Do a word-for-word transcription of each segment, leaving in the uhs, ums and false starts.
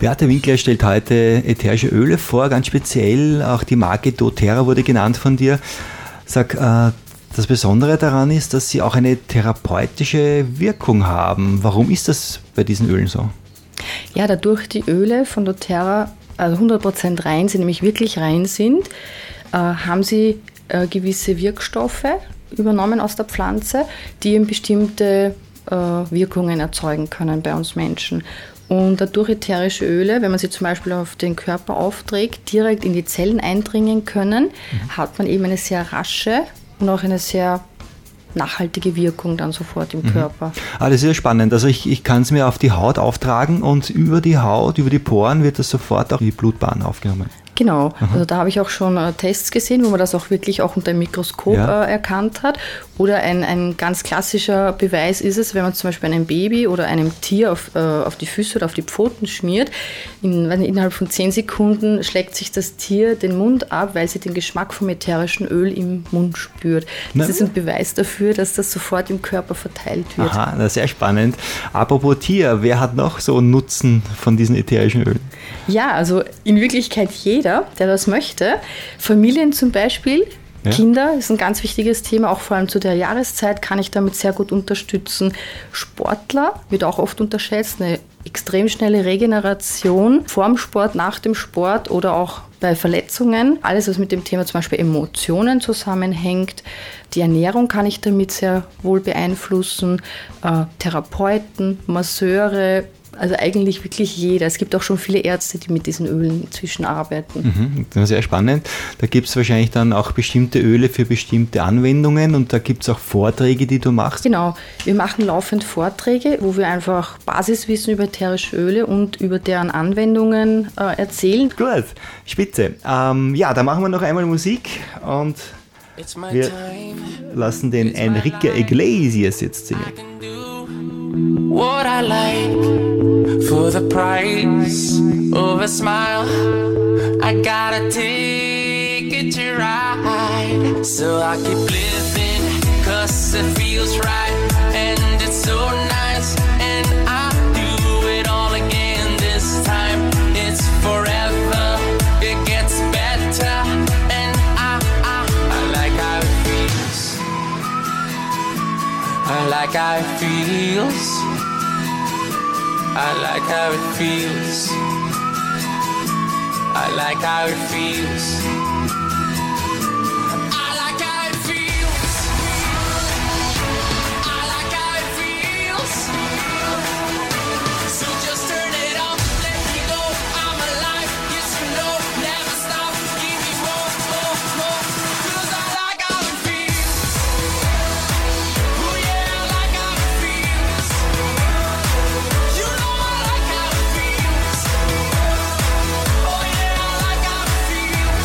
Beate Winkler stellt heute ätherische Öle vor, ganz speziell auch die Marke doTERRA wurde genannt von dir. Sag, äh, das Besondere daran ist, dass sie auch eine therapeutische Wirkung haben. Warum ist das bei diesen Ölen so? Ja, dadurch die Öle von doTERRA also hundert Prozent rein sind, nämlich wirklich rein sind, äh, haben sie äh, gewisse Wirkstoffe übernommen aus der Pflanze, die eben bestimmte äh, Wirkungen erzeugen können bei uns Menschen. Und dadurch ätherische Öle, wenn man sie zum Beispiel auf den Körper aufträgt, direkt in die Zellen eindringen können, mhm. hat man eben eine sehr rasche und auch eine sehr nachhaltige Wirkung dann sofort im mhm. Körper. Ah, das ist ja spannend. Also ich, ich kann es mir auf die Haut auftragen und über die Haut, über die Poren wird das sofort auch in die Blutbahn aufgenommen. Genau, Aha. also da habe ich auch schon äh, Tests gesehen, wo man das auch wirklich auch unter dem Mikroskop ja. äh, erkannt hat. Oder ein, ein ganz klassischer Beweis ist es, wenn man zum Beispiel einem Baby oder einem Tier auf, äh, auf die Füße oder auf die Pfoten schmiert, in, innerhalb von zehn Sekunden schlägt sich das Tier den Mund ab, weil sie den Geschmack vom ätherischen Öl im Mund spürt. Das Na, ist ein Beweis dafür, dass das sofort im Körper verteilt wird. Aha, das ist sehr spannend. Apropos Tier, wer hat noch so einen Nutzen von diesen ätherischen Ölen? Ja, also in Wirklichkeit jeder, der das möchte. Familien zum Beispiel, ja. Kinder ist ein ganz wichtiges Thema, auch vor allem zu der Jahreszeit kann ich damit sehr gut unterstützen. Sportler wird auch oft unterschätzt, eine extrem schnelle Regeneration vorm Sport, nach dem Sport oder auch bei Verletzungen. Alles, was mit dem Thema zum Beispiel Emotionen zusammenhängt. Die Ernährung kann ich damit sehr wohl beeinflussen. Äh, Therapeuten, Masseure, also eigentlich wirklich jeder. Es gibt auch schon viele Ärzte, die mit diesen Ölen inzwischen arbeiten. Mhm, das ist sehr spannend. Da gibt es wahrscheinlich dann auch bestimmte Öle für bestimmte Anwendungen und da gibt es auch Vorträge, die du machst. Genau, wir machen laufend Vorträge, wo wir einfach Basiswissen über ätherische Öle und über deren Anwendungen äh, erzählen. Gut, spitze. Ähm, ja, da machen wir noch einmal Musik und wir lassen den Enrique Iglesias jetzt singen. What I like for the price of a smile, I gotta take it to ride. So I keep living cause it feels right and it's so nice and I do it all again this time. It's forever, it gets better and I, I, I like how it feels. I like how it feels. I like how it feels. I like how it feels. I like how it feels. I like how it feels. So just turn it up, let me go. I'm alive, yes you know, never stop. Give me more, more, more. Cause I like how it feels. Oh yeah, I like how it feels. You know I like how it feels. Oh yeah, I like how it feels.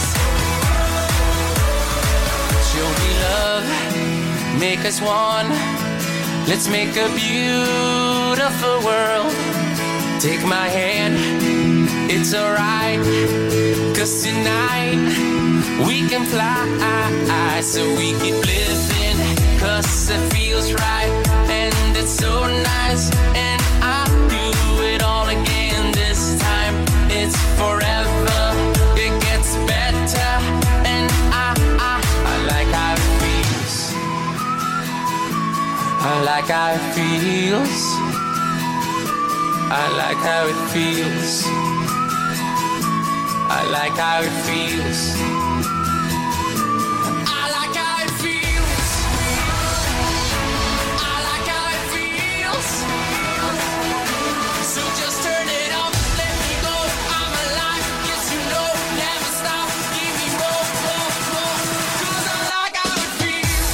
Show me love, make us one. Let's make a beautiful world. Take my hand, it's alright. Cause tonight we can fly. So we keep living cause it feels right. And it's so nice. And I do it all again this time. It's forever, it gets better. And I, I, I like how it feels. I like how it feels. I like how it feels. I like how it feels. I like how it feels. I like how it feels. So just turn it up, let me go. I'm alive, yes you know, never stop. Give me more, more, more. Cause I like how it feels.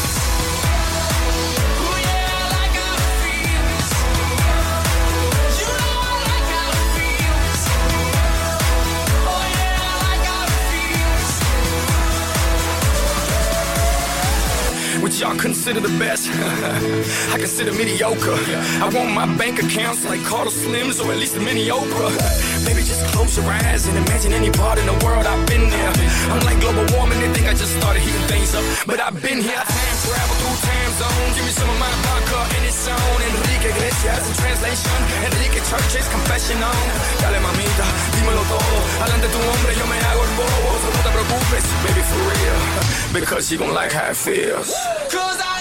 Oh yeah, I like how it feels. You know I like how it feels. Oh yeah, I like how it feels. What y'all consider the best? I consider mediocre. I want my bank accounts like Carter Slims or at least a mini Oprah. Baby, just close your eyes and imagine any part in the world I've been there. I'm like global warming, they think I just started heating things up, but I've been here. Time travel through time zones. Give me some of my vodka in its own. Enrique Iglesias in translation. Enrique Church's confession on. Dale mamita, because she gon' like how it feels. Cause I